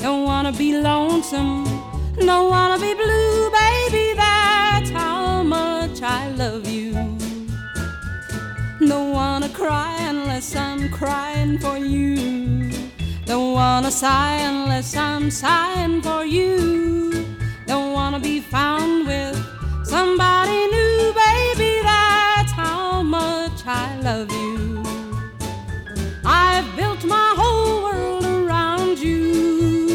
Don't wanna be lonesome, don't wanna be blue, baby, that's how much I love you. Don't wanna cry unless I'm crying for you. Don't wanna sigh unless I'm sighing for you. Don't wanna be found with somebody new, baby, that's how much I love you.